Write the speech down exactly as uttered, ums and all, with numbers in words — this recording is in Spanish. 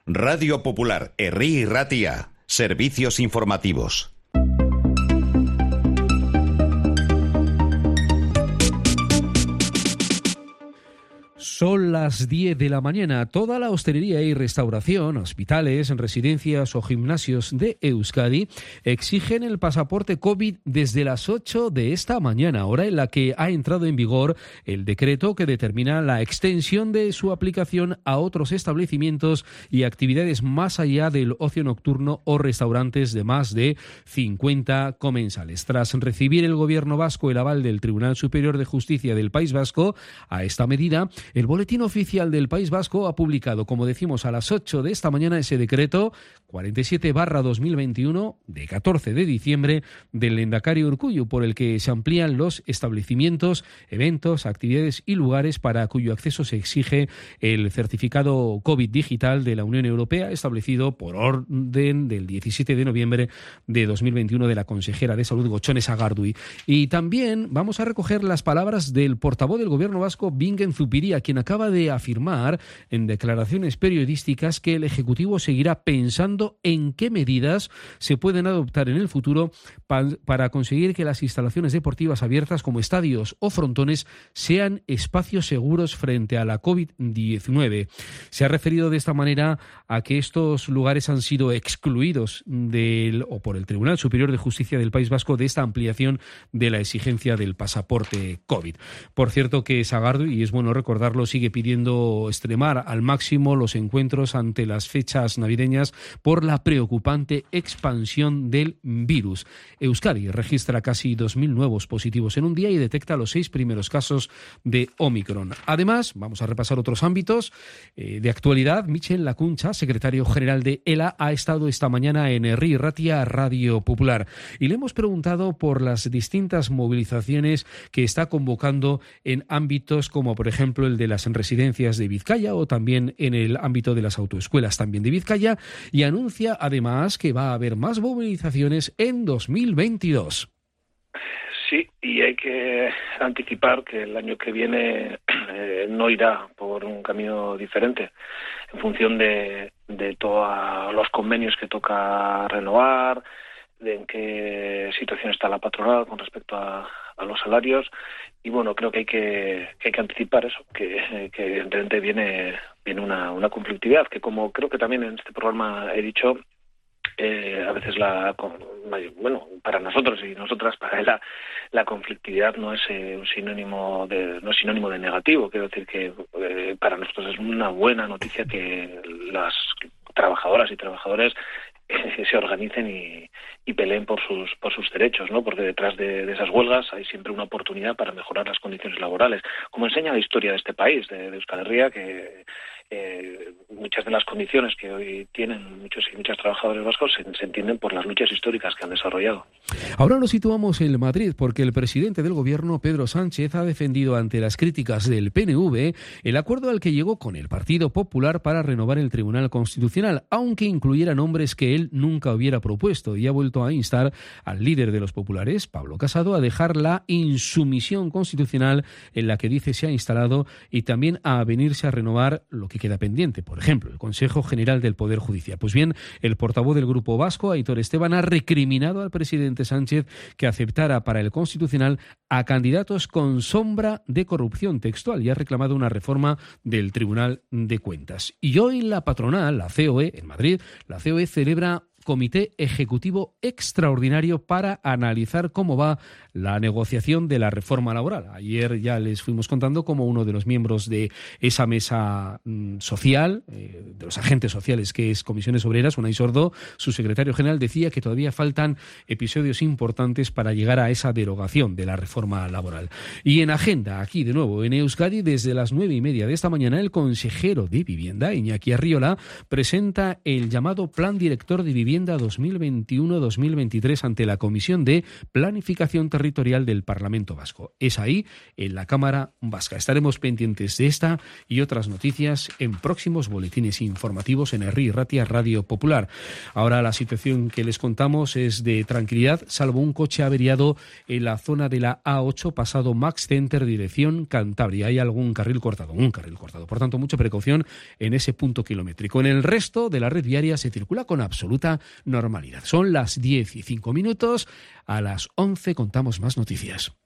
Radio Popular, Herri y Ratia. Servicios informativos. Son las diez de la mañana. Toda la hostelería y restauración, hospitales, residencias o gimnasios de Euskadi exigen el pasaporte COVID desde las ocho de esta mañana, hora en la que ha entrado en vigor el decreto que determina la extensión de su aplicación a otros establecimientos y actividades más allá del ocio nocturno o restaurantes de más de cincuenta comensales. Tras recibir el Gobierno vasco el aval del Tribunal Superior de Justicia del País Vasco a esta medida, el Boletín Oficial del País Vasco ha publicado, como decimos, a las ocho de esta mañana ese decreto cuarenta y siete barra dos mil veintiuno de catorce de diciembre del Lehendakari Urkullu, por el que se amplían los establecimientos, eventos, actividades y lugares para cuyo acceso se exige el certificado COVID digital de la Unión Europea, establecido por orden del diecisiete de noviembre de dos mil veintiuno de la consejera de Salud, Gochone Sagardui. Y también vamos a recoger las palabras del portavoz del Gobierno vasco, Bingen Zupiria, quien acaba de afirmar en declaraciones periodísticas que el Ejecutivo seguirá pensando en qué medidas se pueden adoptar en el futuro pa- para conseguir que las instalaciones deportivas abiertas como estadios o frontones sean espacios seguros frente a la COVID diecinueve. Se ha referido de esta manera a que estos lugares han sido excluidos del, o por el Tribunal Superior de Justicia del País Vasco de esta ampliación de la exigencia del pasaporte COVID. Por cierto que Sagardui, y es bueno recordarlo, sigue pidiendo extremar al máximo los encuentros ante las fechas navideñas por la preocupante expansión del virus. Euskadi registra casi dos mil nuevos positivos en un día y detecta los seis primeros casos de Omicron. Además, vamos a repasar otros ámbitos eh, de actualidad. Michel Lacuncha, secretario general de ELA, ha estado esta mañana en Herri y Ratia, Radio Popular, y le hemos preguntado por las distintas movilizaciones que está convocando en ámbitos como, por ejemplo, el de las residencias de Vizcaya o también en el ámbito de las autoescuelas también de Vizcaya, y anuncia además que va a haber más movilizaciones en dos mil veintidós. Sí, y hay que anticipar que el año que viene eh, no irá por un camino diferente en función de, de todos los convenios que toca renovar, de en qué situación está la patronal con respecto a, a los salarios. Y bueno, creo que hay que, que hay que anticipar eso, que, que evidentemente viene viene una, una conflictividad, que como creo que también en este programa he dicho, eh, a veces la, bueno, para nosotros y nosotras, para la, la conflictividad no es eh, un sinónimo de, no es sinónimo de negativo. Quiero decir que eh, para nosotros es una buena noticia que las trabajadoras y trabajadores eh, se organicen y, y peleen por sus por sus derechos, ¿no? Porque detrás de, de esas huelgas hay siempre una oportunidad para mejorar las condiciones laborales, como enseña la historia de este país, de, de Euskal Herria, que eh, muchas de las condiciones que hoy tienen muchos y muchas trabajadores vascos se, se entienden por las luchas históricas que han desarrollado. Ahora nos situamos en Madrid porque el presidente del Gobierno, Pedro Sánchez, ha defendido ante las críticas del P N V el acuerdo al que llegó con el Partido Popular para renovar el Tribunal Constitucional, aunque incluyera nombres que él nunca hubiera propuesto, y ha vuelto a instar al líder de los populares, Pablo Casado, a dejar la insumisión constitucional en la que dice se ha instalado y también a venirse a renovar lo que queda pendiente, por ejemplo, el Consejo General del Poder Judicial. Pues bien, el portavoz del Grupo Vasco, Aitor Esteban, ha recriminado al presidente Sánchez que aceptara para el Constitucional a candidatos con sombra de corrupción textual y ha reclamado una reforma del Tribunal de Cuentas. Y hoy la patronal, la C O E, en Madrid, la C O E celebra Comité Ejecutivo Extraordinario para analizar cómo va la negociación de la reforma laboral. Ayer ya les fuimos contando cómo uno de los miembros de esa mesa mmm, social, eh, de los agentes sociales, que es Comisiones Obreras, Unai Sordo, su secretario general, decía que todavía faltan episodios importantes para llegar a esa derogación de la reforma laboral. Y en agenda, aquí de nuevo en Euskadi, desde las nueve y media de esta mañana, el consejero de Vivienda, Iñaki Arriola, presenta el llamado Plan Director de Vivienda Vivienda dos mil veintiuno dos mil veintitrés ante la Comisión de Planificación Territorial del Parlamento Vasco. Es ahí, en la Cámara Vasca. Estaremos pendientes de esta y otras noticias en próximos boletines informativos en Herri Ratia Radio Popular. Ahora la situación que les contamos es de tranquilidad, salvo un coche averiado en la zona de la A ocho pasado Max Center, dirección Cantabria. Hay algún carril cortado, un carril cortado. Por tanto, mucha precaución en ese punto kilométrico. En el resto de la red viaria se circula con absoluta normalidad. Son las diez y cinco minutos. A las once contamos más noticias.